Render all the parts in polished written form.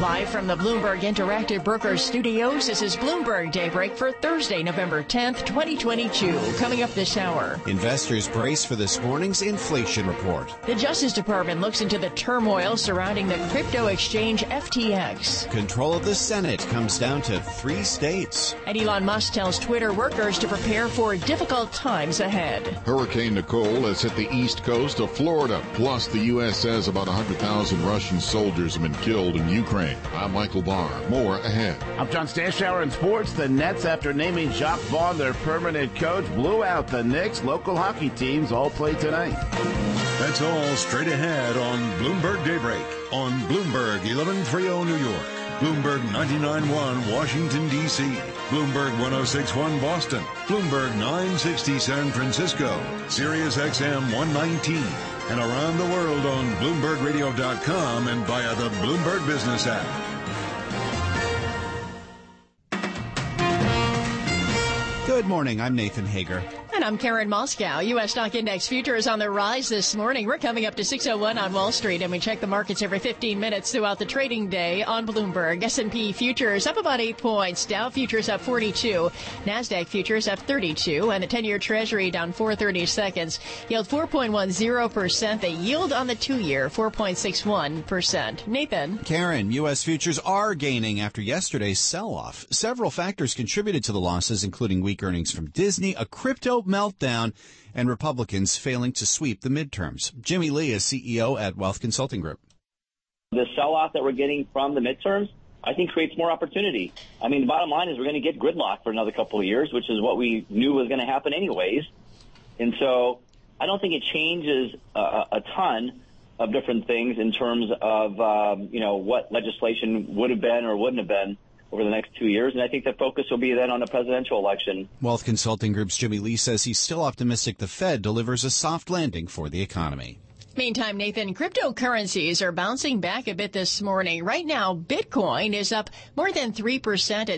Live from the Bloomberg Interactive Brokers Studios, this is Bloomberg Daybreak for Thursday, November 10th, 2022. Coming up this hour. Investors brace for this morning's inflation report. The Justice Department looks into the turmoil surrounding the crypto exchange FTX. Control of the Senate comes down to 3 states. And Elon Musk tells Twitter workers to prepare for difficult times ahead. Hurricane Nicole has hit the east coast of Florida. Plus, the U.S. says about 100,000 Russian soldiers have been killed in Ukraine. I'm Michael Barr. More ahead. I'm John Stashower in sports. The Nets, after naming Jacques Vaughn their permanent coach, blew out the Knicks. Local hockey teams all play tonight. That's all straight ahead on Bloomberg Daybreak on Bloomberg 1130 New York, Bloomberg 99.1 Washington, D.C., Bloomberg 106.1 Boston, Bloomberg 960 San Francisco, Sirius XM 119, and around the world on BloombergRadio.com and via the Bloomberg Business app. Good morning. I'm Nathan Hager. And I'm Karen Moscow. U.S. stock index futures on the rise this morning. We're coming up to 6:01 on Wall Street, and we check the markets every 15 minutes throughout the trading day on Bloomberg. S&P futures up about 8 points. Dow futures up 42. NASDAQ futures up 32. And the 10-year Treasury down 4/30 seconds. Yield 4.10%. The yield on the 2-year, 4.61%. Nathan. Karen, U.S. futures are gaining after yesterday's sell-off. Several factors contributed to the losses, including weak earnings from Disney, a crypto meltdown, and Republicans failing to sweep the midterms. Jimmy Lee is CEO at Wealth Consulting Group. The sell-off that we're getting from the midterms, I think, creates more opportunity. I mean, the bottom line is we're going to get gridlock for another couple of years, which is what we knew was going to happen anyways. And so I don't think it changes a ton of different things in terms of, what legislation would have been or wouldn't have been over the next 2 years, and I think the focus will be then on the presidential election. Wealth Consulting Group's Jimmy Lee says he's still optimistic the Fed delivers a soft landing for the economy. Meantime, Nathan, cryptocurrencies are bouncing back a bit this morning. Right now, Bitcoin is up more than 3% at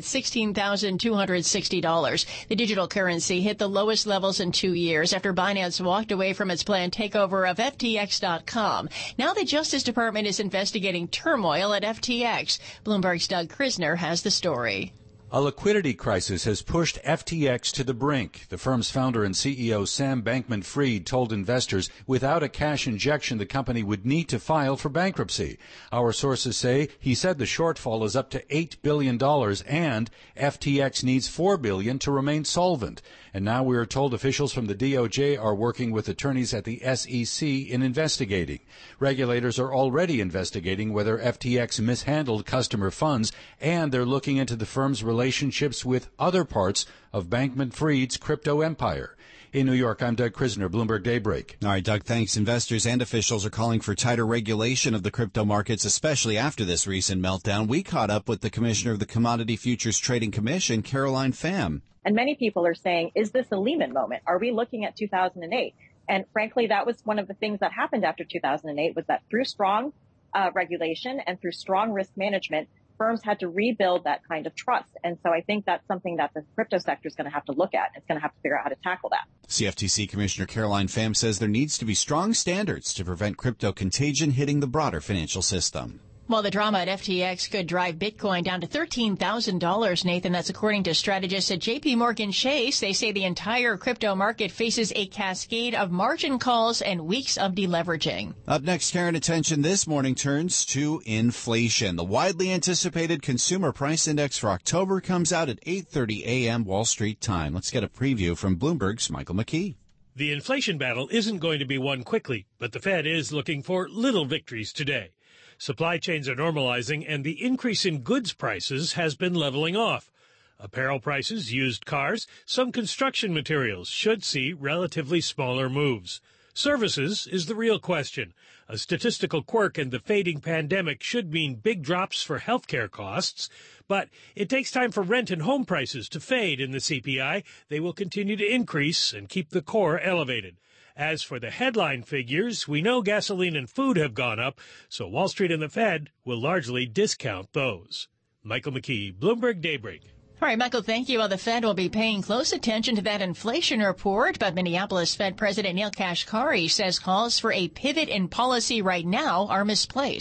$16,260. The digital currency hit the lowest levels in 2 years after Binance walked away from its planned takeover of FTX.com. Now the Justice Department is investigating turmoil at FTX. Bloomberg's Doug Krisner has the story. A liquidity crisis has pushed FTX to the brink. The firm's founder and CEO Sam Bankman-Fried told investors without a cash injection the company would need to file for bankruptcy. Our sources say he said the shortfall is up to $8 billion and FTX needs $4 billion to remain solvent. And now we are told officials from the DOJ are working with attorneys at the SEC in investigating. Regulators are already investigating whether FTX mishandled customer funds, and they're looking into the firm's relationships with other parts of Bankman-Fried's crypto empire. In New York, I'm Doug Krisner, Bloomberg Daybreak. All right, Doug, thanks. Investors and officials are calling for tighter regulation of the crypto markets, especially after this recent meltdown. We caught up with the commissioner of the Commodity Futures Trading Commission, Caroline Pham. And many people are saying, is this a Lehman moment? Are we looking at 2008? And frankly, that was one of the things that happened after 2008 was that through strong regulation and through strong risk management, firms had to rebuild that kind of trust. And so I think that's something that the crypto sector is going to have to look at. It's going to have to figure out how to tackle that. CFTC Commissioner Caroline Pham says there needs to be strong standards to prevent crypto contagion hitting the broader financial system. Well, the drama at FTX could drive Bitcoin down to $13,000, Nathan. That's according to strategists at JP Morgan Chase. They say the entire crypto market faces a cascade of margin calls and weeks of deleveraging. Up next, Karen, attention this morning turns to inflation. The widely anticipated consumer price index for October comes out at 8:30 a.m. Wall Street time. Let's get a preview from Bloomberg's Michael McKee. The inflation battle isn't going to be won quickly, but the Fed is looking for little victories today. Supply chains are normalizing, and the increase in goods prices has been leveling off. Apparel prices, used cars, some construction materials should see relatively smaller moves. Services is the real question. A statistical quirk in the fading pandemic should mean big drops for healthcare costs, but it takes time for rent and home prices to fade in the CPI. They will continue to increase and keep the core elevated. As for the headline figures, we know gasoline and food have gone up, so Wall Street and the Fed will largely discount those. Michael McKee, Bloomberg Daybreak. All right, Michael, thank you. Well, the Fed will be paying close attention to that inflation report, but Minneapolis Fed President Neel Kashkari says calls for a pivot in policy right now are misplaced.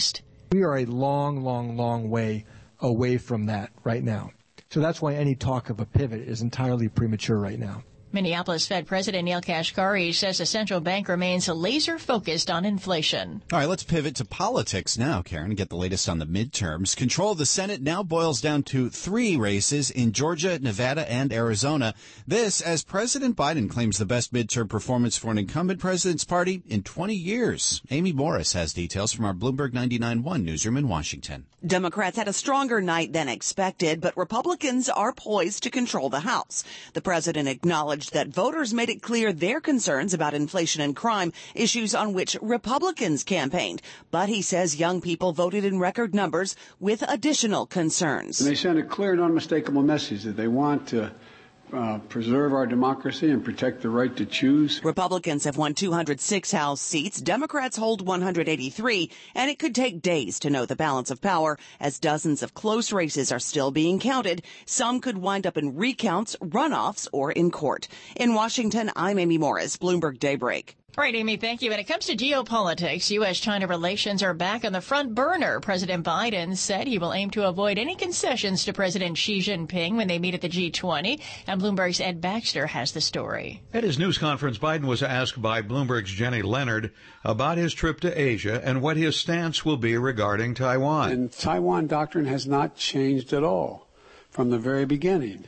We are a long way away from that right now. So that's why any talk of a pivot is entirely premature right now. Minneapolis Fed President Neil Kashkari says the central bank remains laser focused on inflation. All right, let's pivot to politics now, Karen, and get the latest on the midterms. Control of the Senate now boils down to 3 races in Georgia, Nevada, and Arizona. This as President Biden claims the best midterm performance for an incumbent president's party in 20 years. Amy Morris has details from our Bloomberg 99.1 newsroom in Washington. Democrats had a stronger night than expected, but Republicans are poised to control the House. The president acknowledged that voters made it clear their concerns about inflation and crime, issues on which Republicans campaigned. But he says young people voted in record numbers with additional concerns. And they sent a clear and unmistakable message that they want to preserve our democracy and protect the right to choose. Republicans have won 206 House seats. Democrats hold 183, and it could take days to know the balance of power as dozens of close races are still being counted. Some could wind up in recounts, runoffs, or in court. In Washington, I'm Amy Morris, Bloomberg Daybreak. All right, Amy, thank you. When it comes to geopolitics, U.S.-China relations are back on the front burner. President Biden said he will aim to avoid any concessions to President Xi Jinping when they meet at the G20. And Bloomberg's Ed Baxter has the story. At his news conference, Biden was asked by Bloomberg's Jenny Leonard about his trip to Asia and what his stance will be regarding Taiwan. And Taiwan doctrine has not changed at all from the very beginning.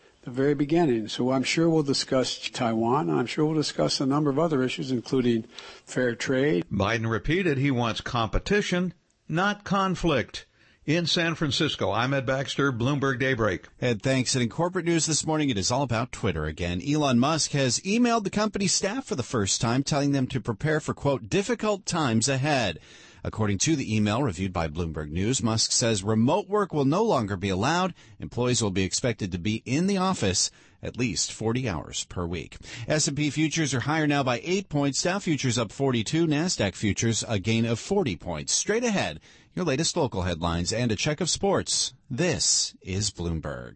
So I'm sure we'll discuss Taiwan, and I'm sure we'll discuss a number of other issues, including fair trade. Biden repeated he wants competition, not conflict. In San Francisco, I'm Ed Baxter, Bloomberg Daybreak. Ed, thanks. And in corporate news this morning, it is all about Twitter again. Elon Musk has emailed the company staff for the first time, telling them to prepare for, quote, difficult times ahead. According to the email reviewed by Bloomberg News, Musk says remote work will no longer be allowed. Employees will be expected to be in the office at least 40 hours per week. S&P futures are higher now by 8 points. Dow futures up 42. NASDAQ futures a gain of 40 points. Straight ahead, your latest local headlines and a check of sports. This is Bloomberg.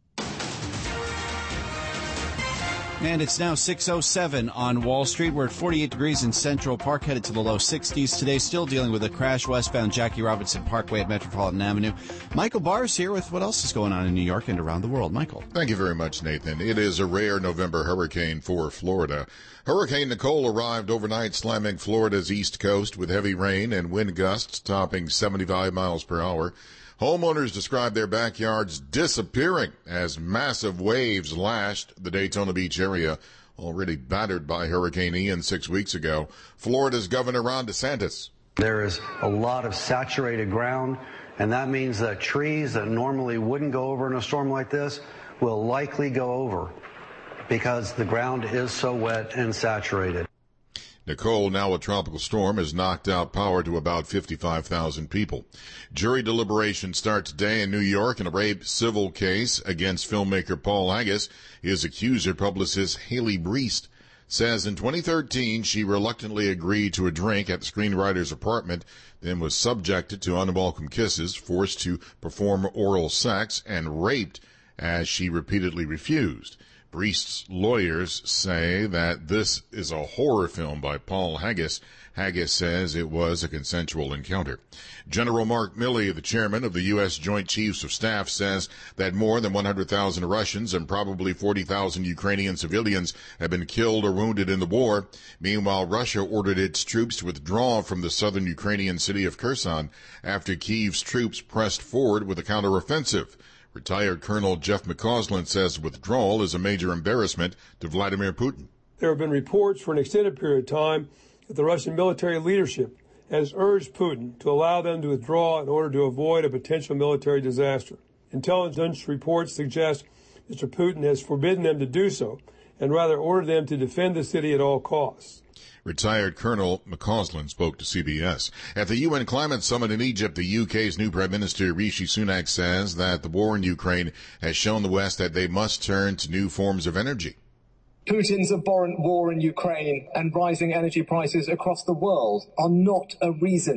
And it's now 6:07 on Wall Street. We're at 48 degrees in Central Park, headed to the low 60s today. Still dealing with a crash westbound Jackie Robinson Parkway at Metropolitan Avenue. Michael Barr's here with what else is going on in New York and around the world. Michael. Thank you very much, Nathan. It is a rare November hurricane for Florida. Hurricane Nicole arrived overnight, slamming Florida's east coast with heavy rain and wind gusts topping 75 miles per hour. Homeowners described their backyards disappearing as massive waves lashed the Daytona Beach area, already battered by Hurricane Ian 6 weeks ago. Florida's Governor Ron DeSantis. There is a lot of saturated ground, and that means that trees that normally wouldn't go over in a storm like this will likely go over because the ground is so wet and saturated. Nicole, now a tropical storm, has knocked out power to about 55,000 people. Jury deliberations start today in New York in a rape civil case against filmmaker Paul Haggis. His accuser, publicist Haley Breest, says in 2013 she reluctantly agreed to a drink at the screenwriter's apartment, then was subjected to unwelcome kisses, forced to perform oral sex, and raped as she repeatedly refused. Breest's lawyers say that this is a horror film by Paul Haggis. Haggis says it was a consensual encounter. General Mark Milley, the chairman of the U.S. Joint Chiefs of Staff, says that more than 100,000 Russians and probably 40,000 Ukrainian civilians have been killed or wounded in the war. Meanwhile, Russia ordered its troops to withdraw from the southern Ukrainian city of Kherson after Kyiv's troops pressed forward with a counteroffensive. Retired Colonel Jeff McCausland says withdrawal is a major embarrassment to Vladimir Putin. There have been reports for an extended period of time that the Russian military leadership has urged Putin to allow them to withdraw in order to avoid a potential military disaster. Intelligence reports suggest Mr. Putin has forbidden them to do so and rather ordered them to defend the city at all costs. Retired Colonel McCausland spoke to CBS. At the UN Climate Summit in Egypt, the UK's new Prime Minister Rishi Sunak says that the war in Ukraine has shown the West that they must turn to new forms of energy. Putin's abhorrent war in Ukraine and rising energy prices across the world are not a reason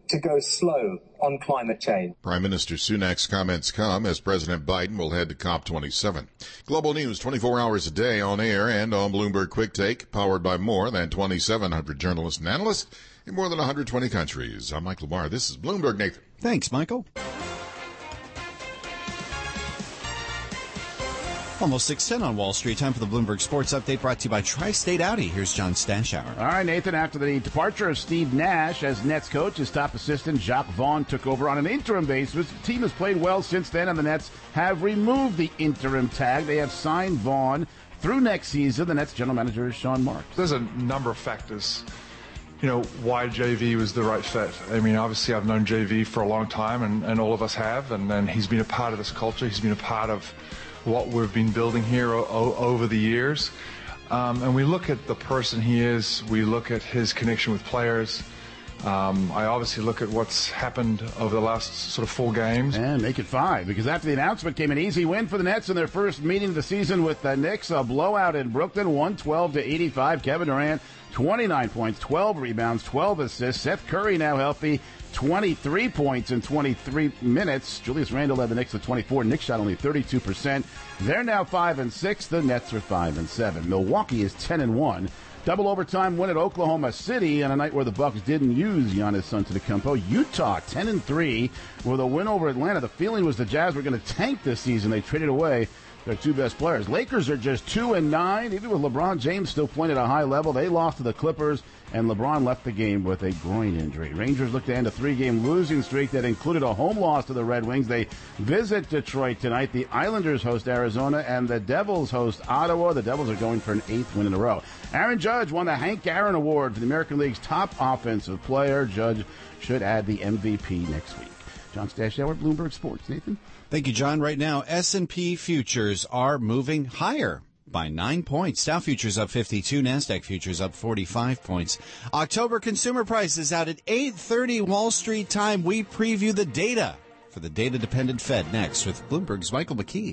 to go slow on climate change. Prime Minister Sunak's comments come as President Biden will head to COP27. Global news 24 hours a day on air and on Bloomberg Quick Take, powered by more than 2,700 journalists and analysts in more than 120 countries. I'm Michael Barr. This is Bloomberg, Nathan. Thanks, Michael. Almost 6:10 on Wall Street. Time for the Bloomberg Sports Update, brought to you by Tri-State Audi. Here's John Stashower. All right, Nathan, after the departure of Steve Nash as Nets coach, his top assistant, Jacques Vaughn, took over on an interim basis. The team has played well since then, and the Nets have removed the interim tag. They have signed Vaughn through next season. The Nets general manager is Sean Marks. There's a number of factors, why JV was the right fit. I mean, obviously I've known JV for a long time, and all of us have, and he's been a part of this culture. He's been a part of what we've been building here over the years. And we look at the person he is, we look at his connection with players. I obviously look at what's happened over the last sort of 4 games. And make it 5, because after the announcement came an easy win for the Nets in their first meeting of the season with the Knicks. A blowout in Brooklyn, 112-85. Kevin Durant, 29 points, 12 rebounds, 12 assists. Seth Curry now healthy, 23 points in 23 minutes. Julius Randle led the Knicks to 24. Knicks shot only 32%. They're now 5-6. The Nets are 5-7. Milwaukee is 10-1. Double overtime win at Oklahoma City on a night where the Bucks didn't use Giannis Antetokounmpo. Utah 10-3 with a win over Atlanta. The feeling was the Jazz were going to tank this season. They traded away their 2 best players. Lakers are just 2-9. Even with LeBron James still playing at a high level, they lost to the Clippers, and LeBron left the game with a groin injury. Rangers look to end a 3-game losing streak that included a home loss to the Red Wings. They visit Detroit tonight. The Islanders host Arizona, and the Devils host Ottawa. The Devils are going for an 8th win in a row. Aaron Judge won the Hank Aaron Award for the American League's top offensive player. Judge should add the MVP next week. John Stashower, Bloomberg Sports. Nathan? Thank you, John. Right now, S&P futures are moving higher by 9 points. Dow futures up 52, NASDAQ futures up 45 points. October consumer prices out at 8:30 Wall Street time. We preview the data for the data-dependent Fed next with Bloomberg's Michael McKee.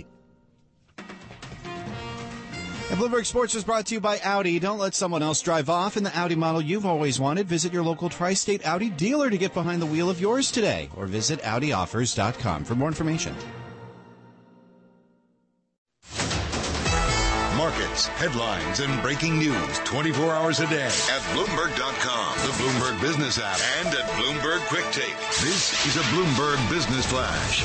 And Bloomberg Sports is brought to you by Audi. Don't let someone else drive off in the Audi model you've always wanted. Visit your local Tri-State Audi dealer to get behind the wheel of yours today, or visit AudiOffers.com for more information. Markets, headlines, and breaking news 24 hours a day at Bloomberg.com, the Bloomberg Business app, and at Bloomberg Quick Take. This is a Bloomberg Business Flash.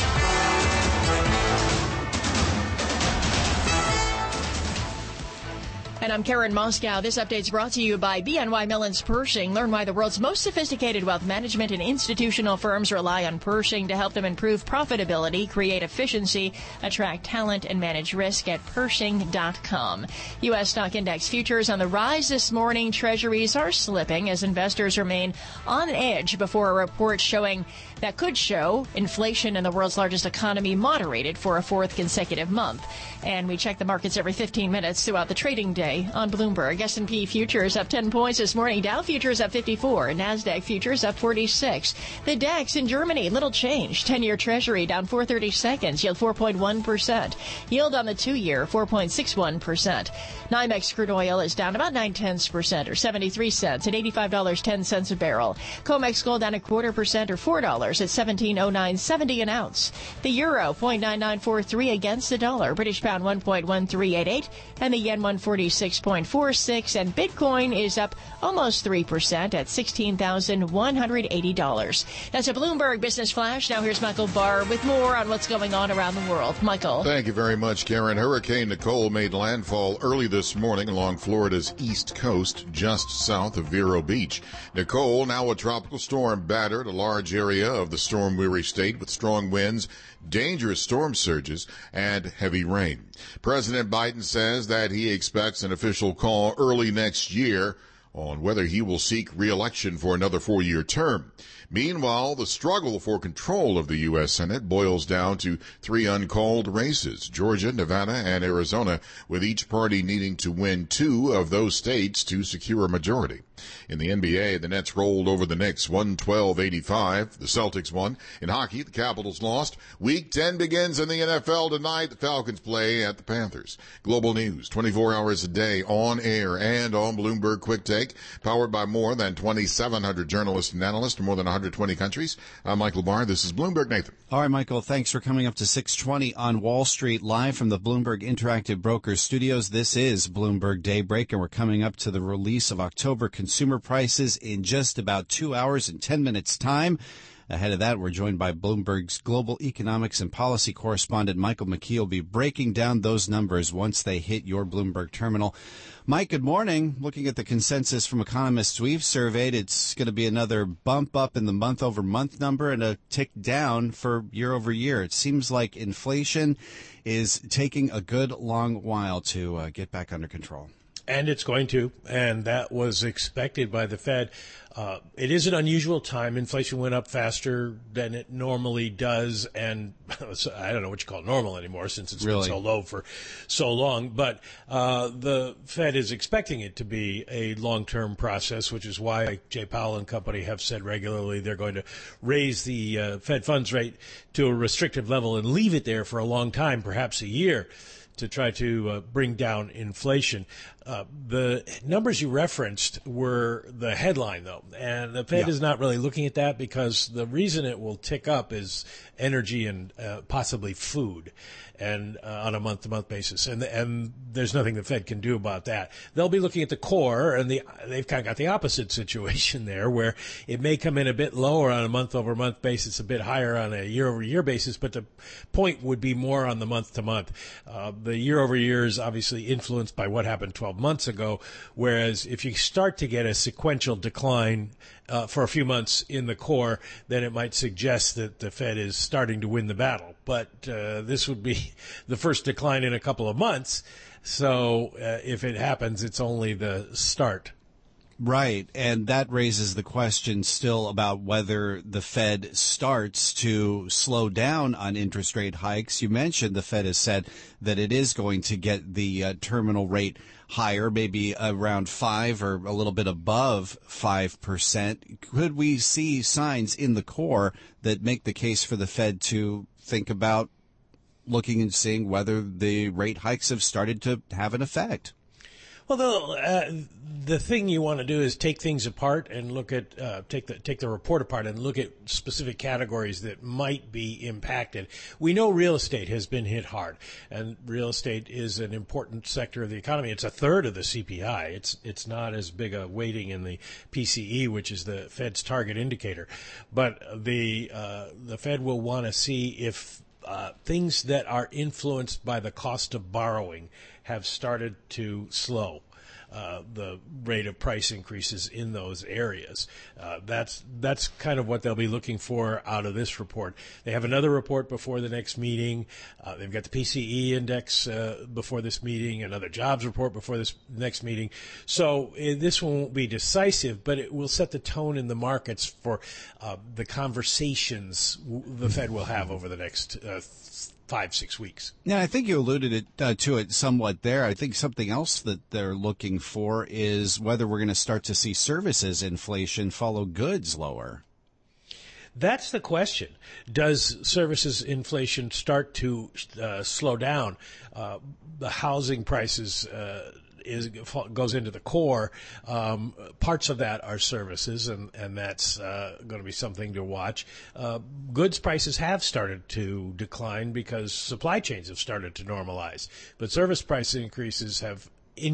And I'm Karen Moscow. This update's brought to you by BNY Mellon's Pershing. Learn why the world's most sophisticated wealth management and institutional firms rely on Pershing to help them improve profitability, create efficiency, attract talent, and manage risk at Pershing.com. U.S. stock index futures on the rise this morning. Treasuries are slipping as investors remain on edge before a report that could show inflation in the world's largest economy moderated for a 4th consecutive month. And we check the markets every 15 minutes throughout the trading day on Bloomberg. S&P futures up 10 points this morning. Dow futures up 54. NASDAQ futures up 46. The DAX in Germany, little change. 10-year Treasury down 430 seconds. Yield 4.1%. Yield on the 2-year, 4.61%. NYMEX crude oil is down about 0.9% or 73 cents at $85.10 a barrel. COMEX gold down 0.25% or $4 at $17.0970 an ounce. The euro 0.9943 against the dollar. British pound 1.1388 and the yen 146.46, and Bitcoin is up almost 3% at $16,180. That's a Bloomberg Business Flash. Now here's Michael Barr with more on what's going on around the world. Michael. Thank you very much, Karen. Hurricane Nicole made landfall early this morning along Florida's east coast, just south of Vero Beach. Nicole, now a tropical storm, battered a large area of the storm-weary state with strong winds, dangerous storm surges, and heavy rain. President Biden says that he expects an official call early next year on whether he will seek re-election for another 4-year term. Meanwhile, the struggle for control of the U.S. Senate boils down to 3 uncalled races, Georgia, Nevada, and Arizona, with each party needing to win 2 of those states to secure a majority. In the NBA, the Nets rolled over the Knicks 112-85. The Celtics won. In hockey, the Capitals lost. Week 10 begins in the NFL tonight. The Falcons play at the Panthers. Global news, 24 hours a day, on air and on Bloomberg Quick Take, powered by more than 2,700 journalists and analysts in more than 120 countries. I'm Michael Barr. This is Bloomberg Nathan. All right, Michael, thanks for coming up to 6:20 on Wall Street, live from the Bloomberg Interactive Brokers Studios. This is Bloomberg Daybreak, and we're coming up to the release of October consumer prices in just about 2 hours and 10 minutes time. Ahead of that, we're joined by Bloomberg's global economics and policy correspondent Michael McKee will be breaking down those numbers once they hit your Bloomberg terminal. Mike, good morning. Looking at the consensus from economists we've surveyed, it's going to be another bump up in the month-over-month number and a tick down for year-over-year. It seems like inflation is taking a good long while to get back under control. And it's going to, and that was expected by the Fed. It is an unusual time. Inflation went up faster than it normally does, and I don't know what you call normal anymore since it's been so low for so long. But the Fed is expecting it to be a long-term process, which is why Jay Powell and company have said regularly they're going to raise the Fed funds rate to a restrictive level and leave it there for a long time, perhaps a year, to try to bring down inflation. The numbers you referenced were the headline, though, and the Fed is not really looking at that because the reason it will tick up is energy and possibly food, and on a month-to-month basis, and there's nothing the Fed can do about that. They'll be looking at the core, and they've kind of got the opposite situation there, where it may come in a bit lower on a month-over-month basis, a bit higher on a year-over-year basis, but the point would be more on the month-to-month. The year-over-year is obviously influenced by what happened 12 months ago, whereas if you start to get a sequential decline for a few months in the core, then it might suggest that the Fed is starting to win the battle. But this would be the first decline in a couple of months, so if it happens, it's only the start. Right, and that raises the question still about whether the Fed starts to slow down on interest rate hikes. You mentioned the Fed has said that it is going to get the terminal rate higher, maybe around 5 or a little bit above 5%. Could we see signs in the core that make the case for the Fed to think about looking and seeing whether the rate hikes have started to have an effect? Well, the thing you want to do is take things apart and look at take the report apart and look at specific categories that might be impacted. We know real estate has been hit hard, and real estate is an important sector of the economy. It's a third of the CPI. It's not as big a weighting in the PCE, which is the Fed's target indicator, but the Fed will want to see if things that are influenced by the cost of borrowing have started to slow the rate of price increases in those areas. That's kind of what they'll be looking for out of this report. They have another report before the next meeting. They've got the PCE index before this meeting, another jobs report before this next meeting. So this one won't be decisive, but it will set the tone in the markets for the conversations the Fed will have over the next 5-6 weeks. Yeah, I think you alluded to it somewhat there. I think something else that they're looking for is whether we're going to start to see services inflation follow goods lower. That's the question. Does services inflation start to slow down? The housing prices goes into the core. Parts of that are services, and that's going to be something to watch. Goods prices have started to decline because supply chains have started to normalize, but service price increases have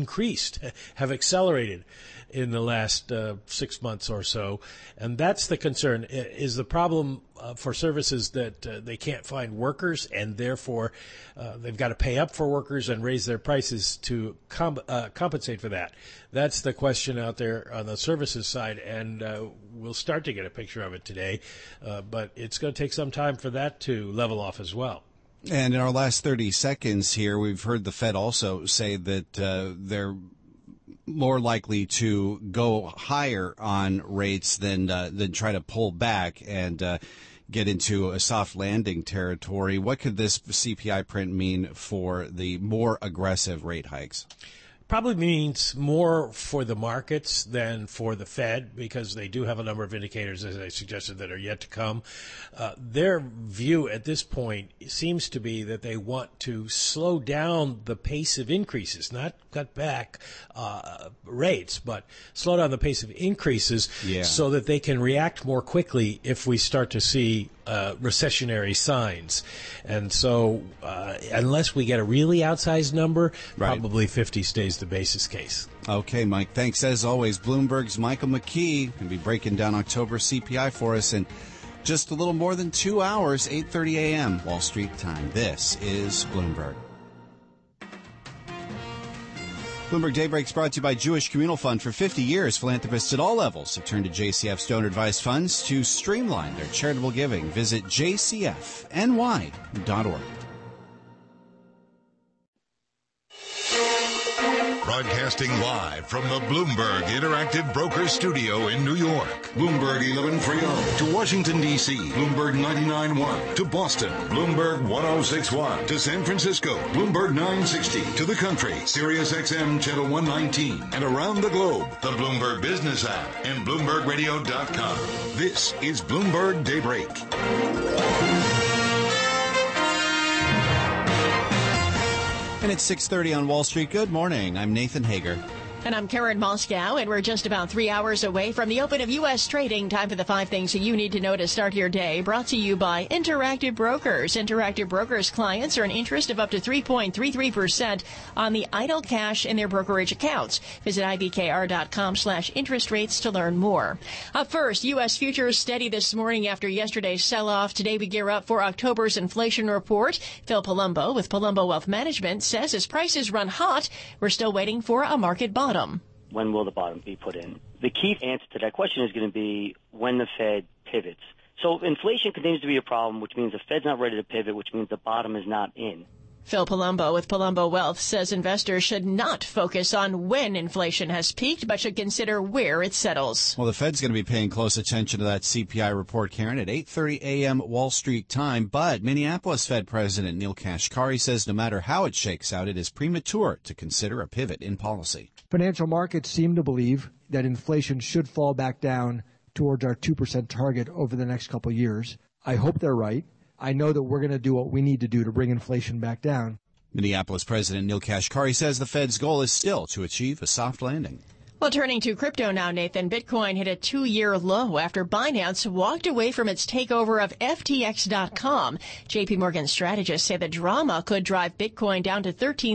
accelerated in the last 6 months or so, and that's the concern. Is the problem for services that they can't find workers, and therefore they've got to pay up for workers and raise their prices to compensate for that? That's the question out there on the services side, and we'll start to get a picture of it today, but it's going to take some time for that to level off as well. And in our last 30 seconds here, we've heard the Fed also say that they're more likely to go higher on rates than try to pull back and get into a soft landing territory. What could this CPI print mean for the more aggressive rate hikes? probably means more for the markets than for the Fed, because they do have a number of indicators, as I suggested, that are yet to come. Their view at this point seems to be that they want to slow down the pace of increases, not cut back rates, but slow down the pace of increases so that they can react more quickly if we start to see recessionary signs. And so unless we get a really outsized number, probably 50 stays the basis case. Okay, Mike, thanks as always. Bloomberg's Michael McKee going to be breaking down October CPI for us in just a little more than 2 hours, 8:30 a.m. Wall Street time. This is Bloomberg. Bloomberg Daybreak is brought to you by Jewish Communal Fund. For 50 years, philanthropists at all levels have turned to JCF's donor-advised funds to streamline their charitable giving. Visit jcfny.org. Broadcasting live from the Bloomberg Interactive Brokers Studio in New York. Bloomberg 1130 to Washington, D.C. Bloomberg 99.1 to Boston. Bloomberg 106.1 to San Francisco. Bloomberg 960 to the country. Sirius XM Channel 119. And around the globe, the Bloomberg Business app and BloombergRadio.com. This is Bloomberg Daybreak. And it's 6:30 on Wall Street. Good morning. I'm Nathan Hager. And I'm Karen Moscow, and we're just about 3 hours away from the open of U.S. trading. Time for the 5 things that you need to know to start your day. Brought to you by Interactive Brokers. Interactive Brokers clients earn interest of up to 3.33% on the idle cash in their brokerage accounts. Visit ibkr.com/interest rates to learn more. Up first, U.S. futures steady this morning after yesterday's sell-off. Today we gear up for October's inflation report. Phil Palumbo with Palumbo Wealth Management says as prices run hot, we're still waiting for a market bottom. When will the bottom be put in? The key answer to that question is going to be when the Fed pivots. So inflation continues to be a problem, which means the Fed's not ready to pivot, which means the bottom is not in. Phil Palumbo with Palumbo Wealth says investors should not focus on when inflation has peaked, but should consider where it settles. Well, the Fed's going to be paying close attention to that CPI report, Karen, at 8:30 a.m. Wall Street time. But Minneapolis Fed President Neel Kashkari says no matter how it shakes out, it is premature to consider a pivot in policy. Financial markets seem to believe that inflation should fall back down towards our 2% target over the next couple of years. I hope they're right. I know that we're going to do what we need to do to bring inflation back down. Minneapolis President Neel Kashkari says the Fed's goal is still to achieve a soft landing. Well, turning to crypto now, Nathan, Bitcoin hit a 2-year low after Binance walked away from its takeover of FTX.com. JP Morgan strategists say the drama could drive Bitcoin down to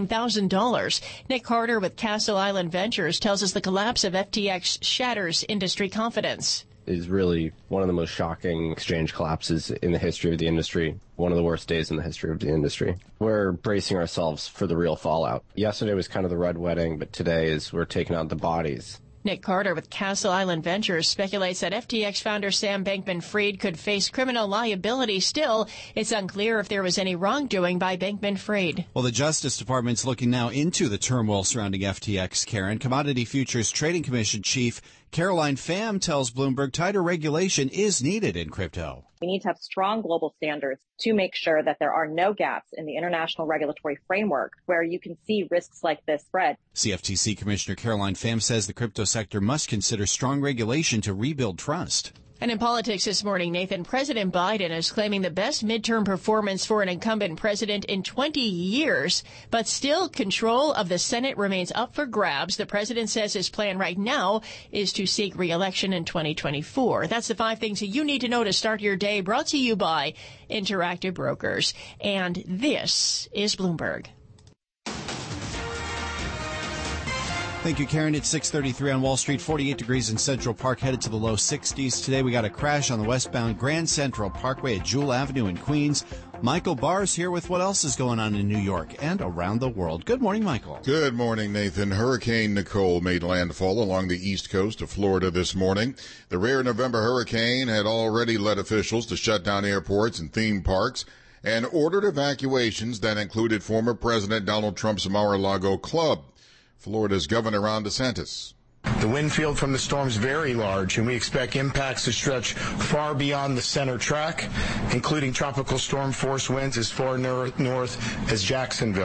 $13,000. Nick Carter with Castle Island Ventures tells us the collapse of FTX shatters industry confidence. Is really one of the most shocking exchange collapses in the history of the industry. One of the worst days in the history of the industry. We're bracing ourselves for the real fallout. Yesterday was kind of the red wedding, but today is we're taking out the bodies. Nick Carter with Castle Island Ventures speculates that FTX founder Sam Bankman-Fried could face criminal liability. Still, it's unclear if there was any wrongdoing by Bankman-Fried. Well, the Justice Department's looking now into the turmoil surrounding FTX, Karen. Commodity Futures Trading Commission Chief Caroline Pham tells Bloomberg tighter regulation is needed in crypto. We need to have strong global standards to make sure that there are no gaps in the international regulatory framework where you can see risks like this spread. CFTC Commissioner Caroline Pham says the crypto sector must consider strong regulation to rebuild trust. And in politics this morning, Nathan, President Biden is claiming the best midterm performance for an incumbent president in 20 years, but still control of the Senate remains up for grabs. The president says his plan right now is to seek re-election in 2024. That's the 5 things that you need to know to start your day, brought to you by Interactive Brokers. And this is Bloomberg. Thank you, Karen. It's 6:33 on Wall Street, 48 degrees in Central Park, headed to the low 60s. Today we got a crash on the westbound Grand Central Parkway at Jewel Avenue in Queens. Michael Barr's here with what else is going on in New York and around the world. Good morning, Michael. Good morning, Nathan. Hurricane Nicole made landfall along the east coast of Florida this morning. The rare November hurricane had already led officials to shut down airports and theme parks and ordered evacuations that included former President Donald Trump's Mar-a-Lago club. Florida's Governor Ron DeSantis. The wind field from the storm is very large, and we expect impacts to stretch far beyond the center track, including tropical storm force winds as far north as Jacksonville.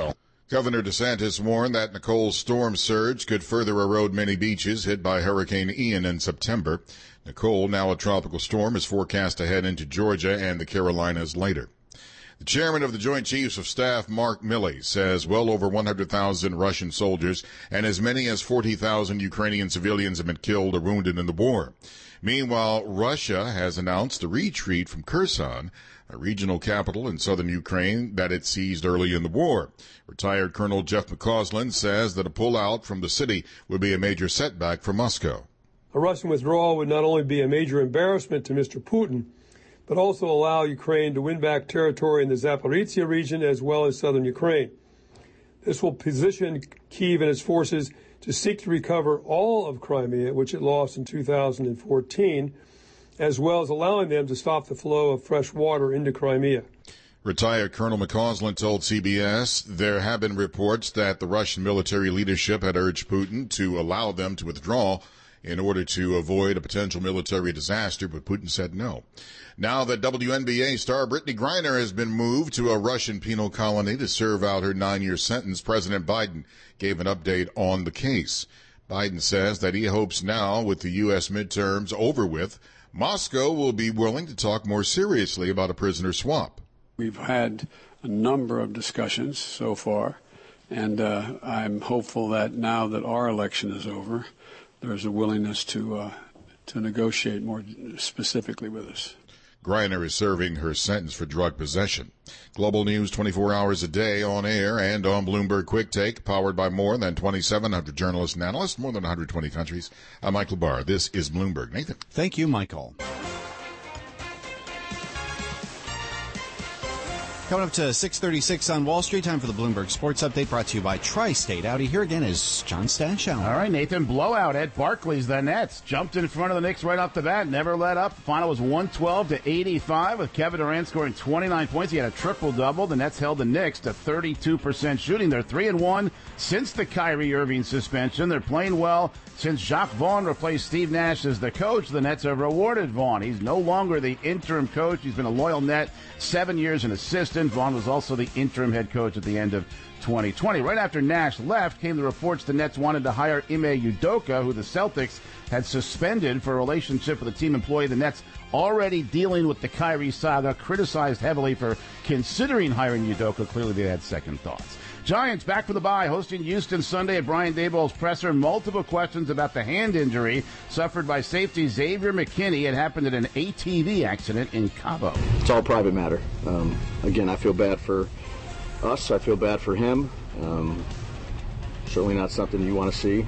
Governor DeSantis warned that Nicole's storm surge could further erode many beaches hit by Hurricane Ian in September. Nicole, now a tropical storm, is forecast to head into Georgia and the Carolinas later. The chairman of the Joint Chiefs of Staff, Mark Milley, says well over 100,000 Russian soldiers and as many as 40,000 Ukrainian civilians have been killed or wounded in the war. Meanwhile, Russia has announced a retreat from Kherson, a regional capital in southern Ukraine that it seized early in the war. Retired Colonel Jeff McCausland says that a pullout from the city would be a major setback for Moscow. A Russian withdrawal would not only be a major embarrassment to Mr. Putin, but also allow Ukraine to win back territory in the Zaporizhia region as well as southern Ukraine. This will position Kyiv and its forces to seek to recover all of Crimea, which it lost in 2014, as well as allowing them to stop the flow of fresh water into Crimea. Retired Colonel McCausland told CBS there have been reports that the Russian military leadership had urged Putin to allow them to withdraw in order to avoid a potential military disaster, but Putin said no. Now that WNBA star Brittany Griner has been moved to a Russian penal colony to serve out her 9-year sentence, President Biden gave an update on the case. Biden says that he hopes now, with the U.S. midterms over with, Moscow will be willing to talk more seriously about a prisoner swap. We've had a number of discussions so far, and I'm hopeful that now that our election is over, there's a willingness to negotiate more specifically with us. Griner is serving her sentence for drug possession. Global News 24 hours a day on air and on Bloomberg Quick Take, powered by more than 2,700 journalists and analysts, more than 120 countries. I'm Michael Barr. This is Bloomberg. Nathan. Thank you, Michael. Coming up to 6:36 on Wall Street, time for the Bloomberg Sports Update, brought to you by Tri-State. Audi here again is John Stashow. All right, Nathan, blowout at Barclays. The Nets jumped in front of the Knicks right off the bat, never let up. The final was 112-85 with Kevin Durant scoring 29 points. He had a triple-double. The Nets held the Knicks to 32% shooting. They're 3-1 since the Kyrie Irving suspension. They're playing well since Jacques Vaughn replaced Steve Nash as the coach. The Nets have rewarded Vaughn. He's no longer the interim coach. He's been a loyal Net, 7 years an assistant. Vaughn was also the interim head coach at the end of 2020. Right after Nash left came the reports the Nets wanted to hire Ime Udoka, who the Celtics had suspended for a relationship with a team employee. The Nets, already dealing with the Kyrie saga, criticized heavily for considering hiring Udoka. Clearly they had second thoughts. Giants back for the bye, hosting Houston Sunday at Brian Daboll's presser. Multiple questions about the hand injury suffered by safety Xavier McKinney. It happened at an ATV accident in Cabo. It's all private matter. Again, I feel bad for us. I feel bad for him. Certainly not something you want to see.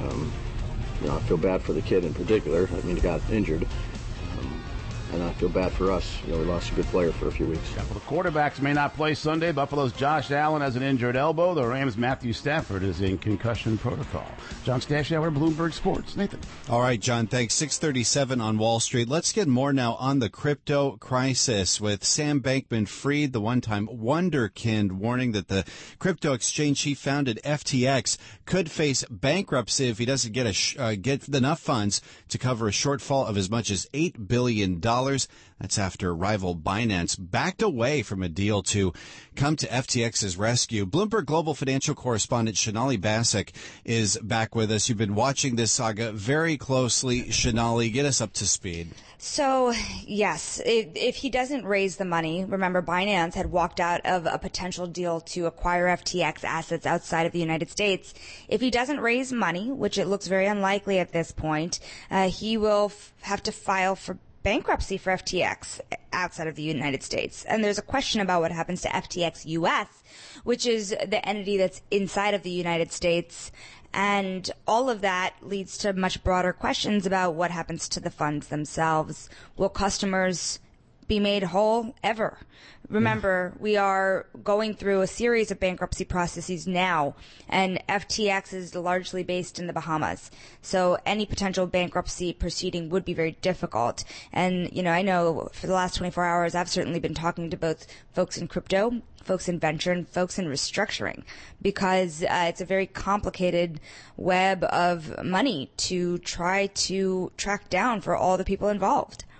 I feel bad for the kid in particular. I mean, he got injured. And I feel bad for us. We lost a good player for a few weeks. Yeah, well, the quarterbacks may not play Sunday. Buffalo's Josh Allen has an injured elbow. The Rams' Matthew Stafford is in concussion protocol. John Stashower, Bloomberg Sports. Nathan. All right, John, thanks. 6:37 on Wall Street. Let's get more now on the crypto crisis with Sam Bankman-Fried, the one-time wonderkind, warning that the crypto exchange he founded, FTX, could face bankruptcy if he doesn't get enough funds to cover a shortfall of as much as $8 billion. That's after rival Binance backed away from a deal to come to FTX's rescue. Bloomberg Global financial correspondent Shonali Basak is back with us. You've been watching this saga very closely. Shonali, get us up to speed. So, yes, if he doesn't raise the money, remember Binance had walked out of a potential deal to acquire FTX assets outside of the United States. If he doesn't raise money, which it looks very unlikely at this point, he will have to file for bankruptcy for FTX outside of the United States. And there's a question about what happens to FTX US, which is the entity that's inside of the United States. And all of that leads to much broader questions about what happens to the funds themselves. Will customers be made whole ever? Remember, we are going through a series of bankruptcy processes now, and FTX is largely based in the Bahamas. So any potential bankruptcy proceeding would be very difficult. And, I know for the last 24 hours, I've certainly been talking to both folks in crypto, folks in venture, and folks in restructuring, because it's a very complicated web of money to try to track down for all the people involved.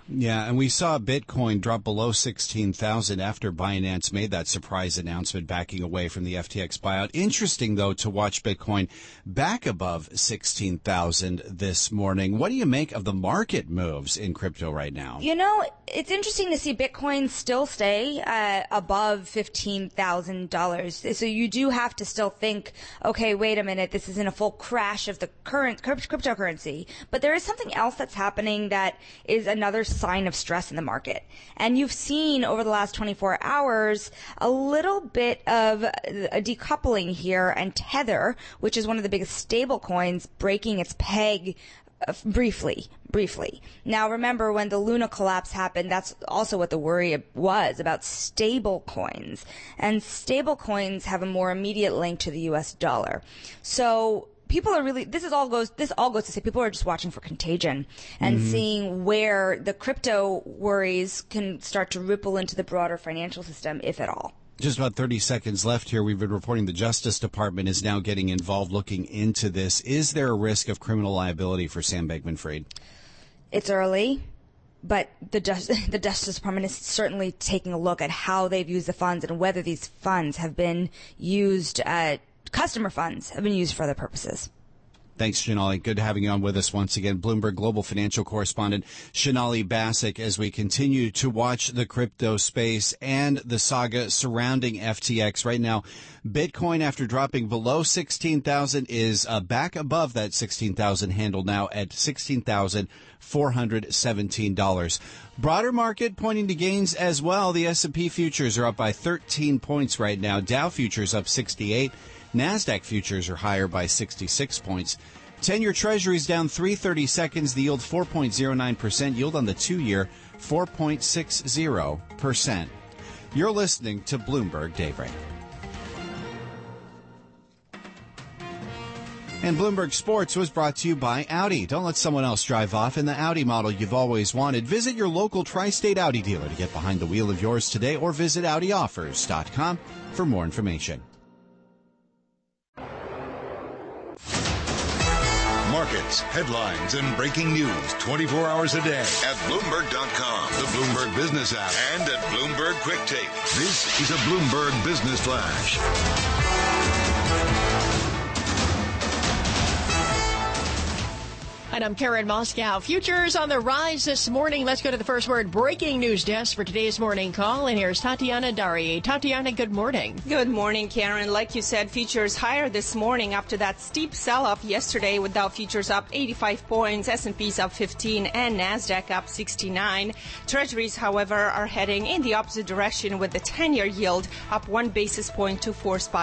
Yeah, and we saw Bitcoin drop below 16,000 after Binance made that surprise announcement backing away from the FTX buyout. Interesting, though, to watch Bitcoin back above 16,000 this morning. What do you make of the market moves in crypto right now? You know, it's interesting to see Bitcoin still stay above $15,000. So you do have to still think, okay, wait a minute, this isn't a full crash of the current cryptocurrency. But there is something else that's happening that is another sign of stress in the market. And you've seen over the last 24 hours a little bit of a decoupling here, and Tether, which is one of the biggest stable coins, breaking its peg briefly. Now remember, when the Luna collapse happened, that's also what the worry was about stable coins. And stable coins have a more immediate link to the US dollar. So people are really, this all goes to say people are just watching for contagion and seeing where the crypto worries can start to ripple into the broader financial system, if at all. Just about 30 seconds left here. We've been reporting the Justice Department is now getting involved looking into this. Is there a risk of criminal liability for Sam Bankman-Fried? It's early, but the Justice Department is certainly taking a look at how they've used the funds and whether these funds have been used, customer funds have been used for other purposes. Thanks, Shanali. Good having you on with us once again. Bloomberg Global Financial Correspondent Shanali Basak, as we continue to watch the crypto space and the saga surrounding FTX. Right now, Bitcoin, after dropping below 16,000, is back above that 16,000 handle now at $16,417. Broader market pointing to gains as well. The S&P futures are up by 13 points right now. Dow futures up 68. NASDAQ futures are higher by 66 points. 10-year Treasuries down 3/32. The yield 4.09%. Yield on the 2-year 4.60%. You're listening to Bloomberg Daybreak. And Bloomberg Sports was brought to you by Audi. Don't let someone else drive off in the Audi model you've always wanted. Visit your local Tri-State Audi dealer to get behind the wheel of yours today, or visit AudiOffers.com for more information. Markets, headlines, and breaking news 24 hours a day at Bloomberg.com, the Bloomberg Business app, and at Bloomberg Quick Take. This is a Bloomberg Business Flash. And I'm Karen Moscow. Futures on the rise this morning. Let's go to the first word breaking news desk for today's morning call. And here's Tatiana Dari. Tatiana, good morning. Good morning, Karen. Like you said, futures higher this morning after that steep sell-off yesterday, with Dow futures up 85 points, S&P's up 15, and NASDAQ up 69. Treasuries, however, are heading in the opposite direction, with the 10-year yield up 1 basis point to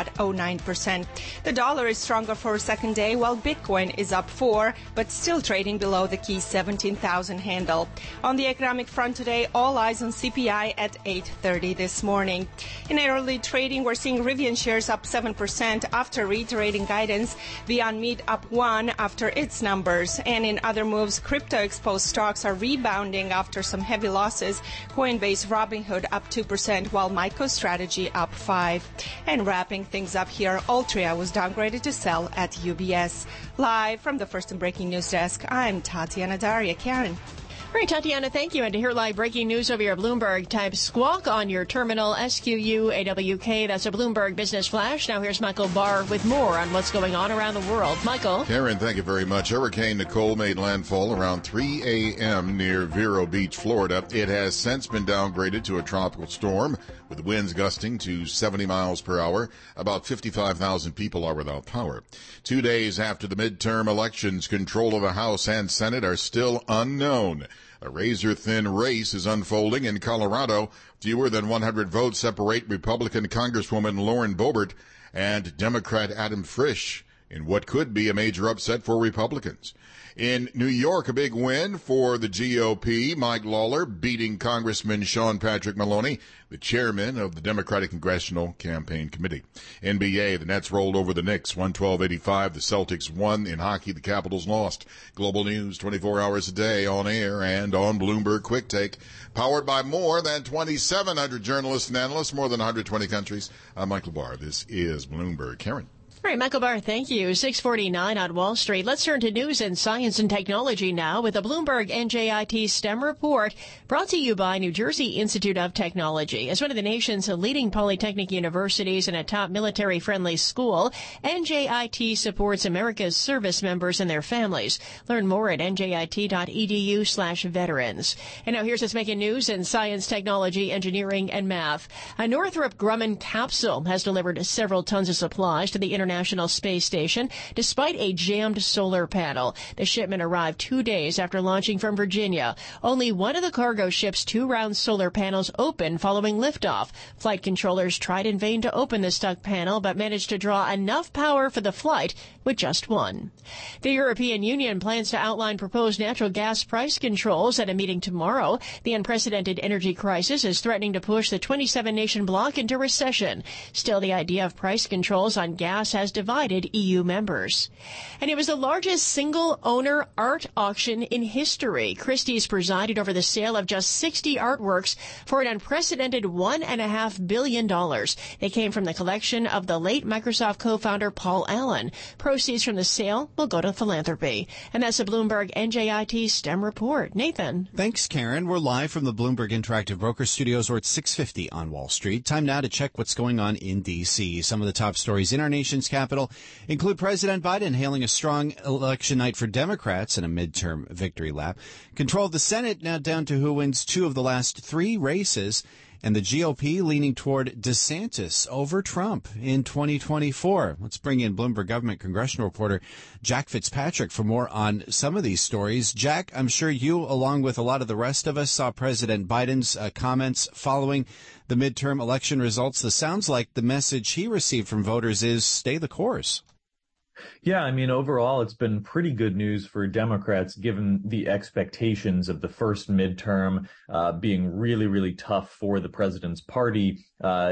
4.09%. The dollar is stronger for a second day, while Bitcoin is up 4, but still trading below the key 17,000 handle. On the economic front today, all eyes on CPI at 8:30 this morning. In early trading, we're seeing Rivian shares up 7% after reiterating guidance. Beyond Meat up 1 after its numbers. And in other moves, crypto-exposed stocks are rebounding after some heavy losses. Coinbase, Robinhood up 2%, while MicroStrategy up 5%. And wrapping things up here, Altria was downgraded to sell at UBS. Live from the First and Breaking News Desk, I'm Tatiana Daria. Karen. All right, Tatiana, thank you. And to hear live breaking news over your Bloomberg, type squawk on your terminal, SQUAWK. That's a Bloomberg Business Flash. Now here's Michael Barr with more on what's going on around the world. Michael. Karen, thank you very much. Hurricane Nicole made landfall around 3 a.m. near Vero Beach, Florida. It has since been downgraded to a tropical storm, with winds gusting to 70 miles per hour. About 55,000 people are without power. 2 days after the midterm elections, control of the House and Senate are still unknown. A razor-thin race is unfolding in Colorado. Fewer than 100 votes separate Republican Congresswoman Lauren Boebert and Democrat Adam Frisch in what could be a major upset for Republicans. In New York, a big win for the GOP. Mike Lawler beating Congressman Sean Patrick Maloney, the chairman of the Democratic Congressional Campaign Committee. NBA, the Nets rolled over the Knicks 112-85. The Celtics won. In hockey, the Capitals lost. Global news 24 hours a day on air and on Bloomberg Quick Take. Powered by more than 2,700 journalists and analysts, more than 120 countries. I'm Michael Barr. This is Bloomberg. Karen. All right, Michael Barr, thank you. 649 on Wall Street. Let's turn to news and science and technology now with a Bloomberg NJIT STEM report brought to you by New Jersey Institute of Technology. As one of the nation's leading polytechnic universities and a top military-friendly school, NJIT supports America's service members and their families. Learn more at njit.edu/veterans. And now here's what's making news in science, technology, engineering, and math. A Northrop Grumman capsule has delivered several tons of supplies to the International Space Station despite a jammed solar panel. The shipment arrived 2 days after launching from Virginia. Only one of the cargo ship's 2 round solar panels opened following liftoff. Flight controllers tried in vain to open the stuck panel but managed to draw enough power for the flight with just one. The European Union plans to outline proposed natural gas price controls at a meeting tomorrow. The unprecedented energy crisis is threatening to push the 27-nation bloc into recession. Still, the idea of price controls on gas has divided EU members. And it was the largest single-owner art auction in history. Christie's presided over the sale of just 60 artworks for an unprecedented $1.5 billion. They came from the collection of the late Microsoft co-founder Paul Allen. Proceeds from the sale will go to philanthropy. And that's a Bloomberg NJIT STEM report. Nathan. Thanks, Karen. We're live from the Bloomberg Interactive Broker Studios, or at 6:50 on Wall Street. Time now to check what's going on in D.C. Some of the top stories in our nation's capital include President Biden hailing a strong election night for Democrats in a midterm victory lap. Control of the Senate now down to who wins 2 of the last 3 races. And the GOP leaning toward DeSantis over Trump in 2024. Let's bring in Bloomberg government congressional reporter Jack Fitzpatrick for more on some of these stories. Jack, I'm sure you, along with a lot of the rest of us, saw President Biden's comments following the midterm election results. This sounds like the message he received from voters is stay the course. Yeah, I mean, overall, it's been pretty good news for Democrats, given the expectations of the first midterm being really, really tough for the president's party.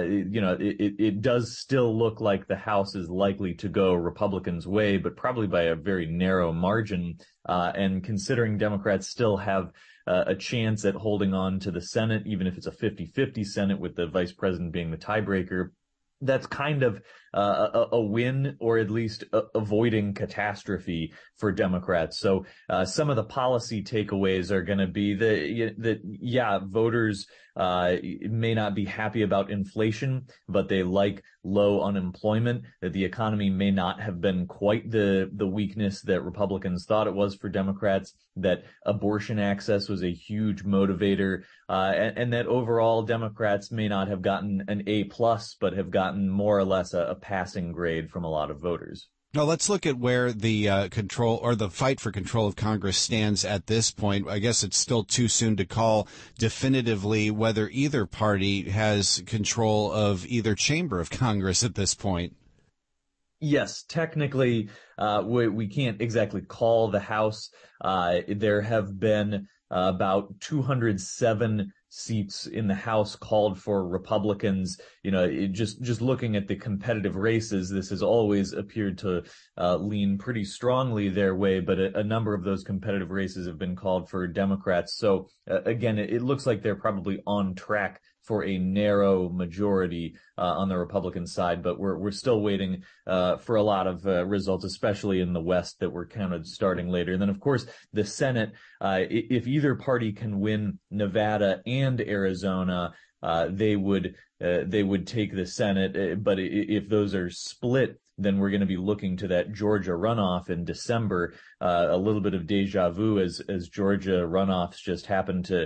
It does still look like the House is likely to go Republicans' way, but probably by a very narrow margin. And considering Democrats still have a chance at holding on to the Senate, even if it's a 50-50 Senate with the vice president being the tiebreaker, that's kind of a win, or at least avoiding catastrophe for Democrats. So some of the policy takeaways are going to be that voters may not be happy about inflation, but they like low unemployment, that the economy may not have been quite the weakness that Republicans thought it was for Democrats, that abortion access was a huge motivator, and that overall Democrats may not have gotten an A+, but have gotten more or less a passing grade from a lot of voters. Now, let's look at where the control or the fight for control of Congress stands at this point. I guess it's still too soon to call definitively whether either party has control of either chamber of Congress at this point. Yes, technically, we can't exactly call the House. There have been about 207 seats in the House called for Republicans. Just looking at the competitive races, this has always appeared to lean pretty strongly their way, but a number of those competitive races have been called for Democrats. So again, it looks like they're probably on track for a narrow majority on the Republican side, but we're still waiting for a lot of results, especially in the West, that we're kind of starting later. And then, of course, the Senate, if either party can win Nevada and Arizona, they would take the Senate. But if those are split, then we're going to be looking to that Georgia runoff in December. A little bit of deja vu as Georgia runoffs just happen to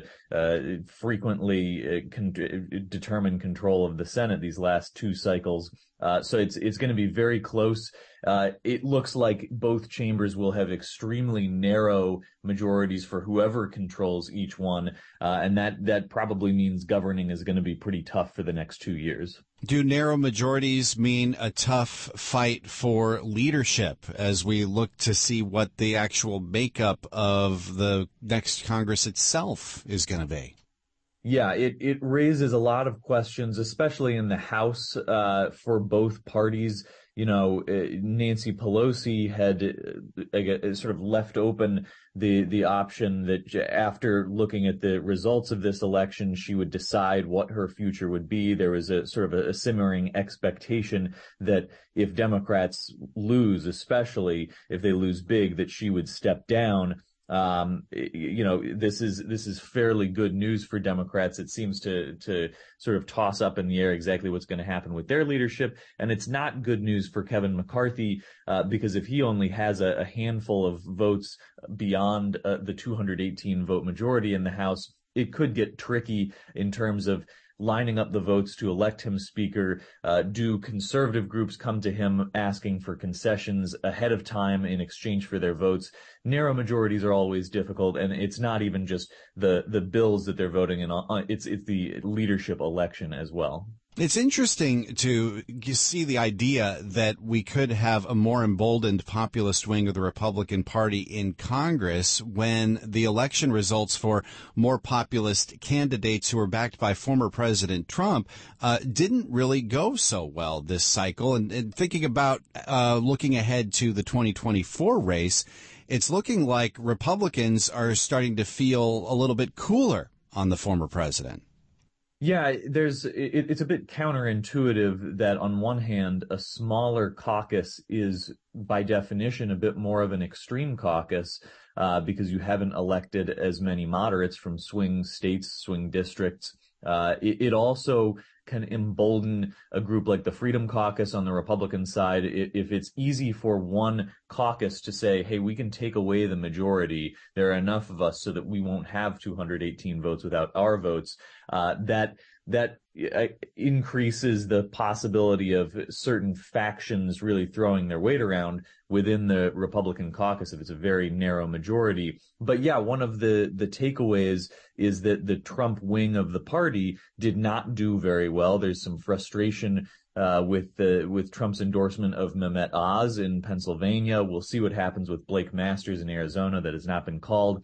frequently determine control of the Senate these last 2 cycles. So it's going to be very close. It looks like both chambers will have extremely narrow majorities for whoever controls each one. And that probably means governing is going to be pretty tough for the next 2 years. Do narrow majorities mean a tough fight for leadership as we look to see what the actual makeup of the next Congress itself is going to be? Yeah, it raises a lot of questions, especially in the House, for both parties. Nancy Pelosi had sort of left open the option that after looking at the results of this election, she would decide what her future would be. There was a sort of a simmering expectation that if Democrats lose, especially if they lose big, that she would step down. This is fairly good news for Democrats. It seems to sort of toss up in the air exactly what's going to happen with their leadership. And it's not good news for Kevin McCarthy, because if he only has a handful of votes beyond the 218 vote majority in the House, it could get tricky in terms of lining up the votes to elect him speaker. Do conservative groups come to him asking for concessions ahead of time in exchange for their votes? Narrow majorities are always difficult, and it's not even just the bills that they're voting in. It's the leadership election as well. It's interesting to see the idea that we could have a more emboldened populist wing of the Republican Party in Congress when the election results for more populist candidates who are backed by former President Trump didn't really go so well this cycle. And thinking about looking ahead to the 2024 race, it's looking like Republicans are starting to feel a little bit cooler on the former president. Yeah, it's a bit counterintuitive that on one hand, a smaller caucus is by definition a bit more of an extreme caucus, because you haven't elected as many moderates from swing states, swing districts. It also can embolden a group like the Freedom Caucus on the Republican side. If it's easy for one caucus to say, hey, we can take away the majority, there are enough of us so that we won't have 218 votes without our votes, that increases the possibility of certain factions really throwing their weight around within the Republican caucus if it's a very narrow majority. But yeah, one of the takeaways is that the Trump wing of the party did not do very well. There's some frustration with Trump's endorsement of Mehmet Oz in Pennsylvania. We'll see what happens with Blake Masters in Arizona. That has not been called.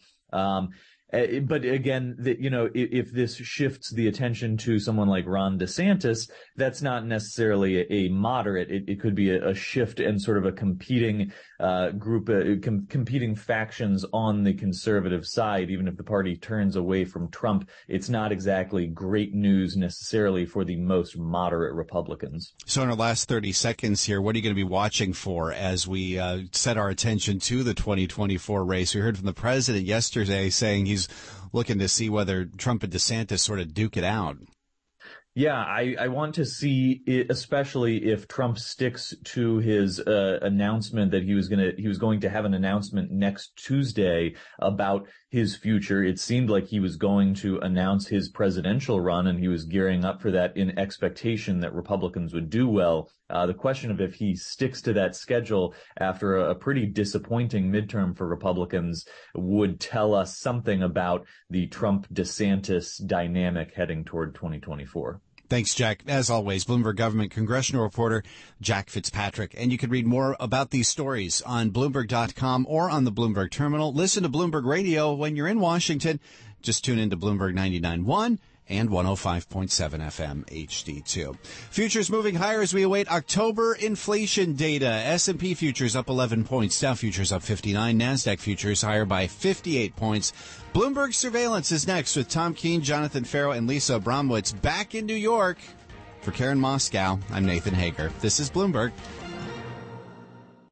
But again, if this shifts the attention to someone like Ron DeSantis, that's not necessarily a moderate. It could be a shift and sort of a competing group, competing factions on the conservative side. Even if the party turns away from Trump, it's not exactly great news necessarily for the most moderate Republicans. So in our last 30 seconds here, what are you going to be watching for as we set our attention to the 2024 race? We heard from the president yesterday saying he's looking to see whether Trump and DeSantis sort of duke it out. Yeah, I want to see it, especially if Trump sticks to his announcement that he was going to have an announcement next Tuesday about his future. It seemed like he was going to announce his presidential run, and he was gearing up for that in expectation that Republicans would do well. The question of if he sticks to that schedule after a pretty disappointing midterm for Republicans would tell us something about the Trump-DeSantis dynamic heading toward 2024. Thanks, Jack. As always, Bloomberg government congressional reporter Jack Fitzpatrick. And you can read more about these stories on Bloomberg.com or on the Bloomberg terminal. Listen to Bloomberg Radio when you're in Washington. Just tune into Bloomberg 99.1 and 105.7 FM HD2. Futures moving higher as we await October inflation data. S&P futures up 11 points. Dow futures up 59. NASDAQ futures higher by 58 points. Bloomberg Surveillance is next with Tom Keene, Jonathan Farrow, and Lisa Abramowitz back in New York. For Karen Moscow, I'm Nathan Hager. This is Bloomberg.